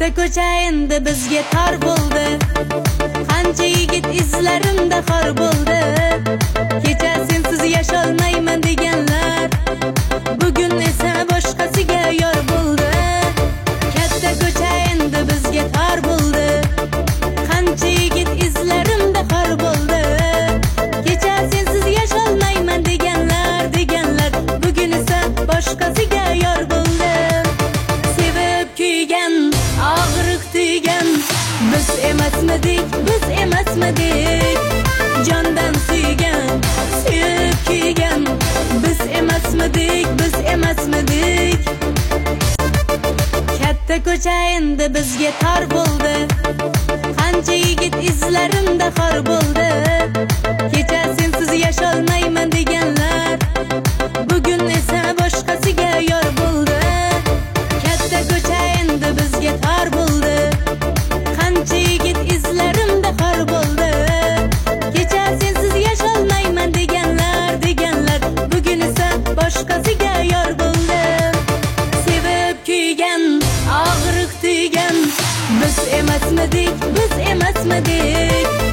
Katta ko'cha endi bizga tor bo'ldi. Qancha yigit izlarimda xor bo'ldi. Kecha sensiz yasholmayman deganlar, bugun esa boshqasiga yor bo'ldi. Katta ko'cha endi bizga tor bo'ldi. Qancha yigit izlarimda xor bo'ldi. Kecha sensiz yasholmayman deganlar, bugun esa boshqasiga yor bo'ldi. Sevib kuygan, og'riq tuygan, biz emasmidik? Jondan suygan, sevib kuygan, biz emasmidik? Katta ko'cha endi bizga tor bo'ldi. Qancha yigit izlarimda xor bo'ldi. Kecha sensiz yasholmayman deganlar, bugun esa boshqasiga yor bo'ldi. Katta ko'cha endi bizga tor bo'ldi. Qancha yigit izlarimda xor bo'ldi. Kecha sensiz yasholmayman deganlar, bugun esa boshqasiga yor bo'ldi. Sevib kuygan, og'riq tuygan, biz emasmidik?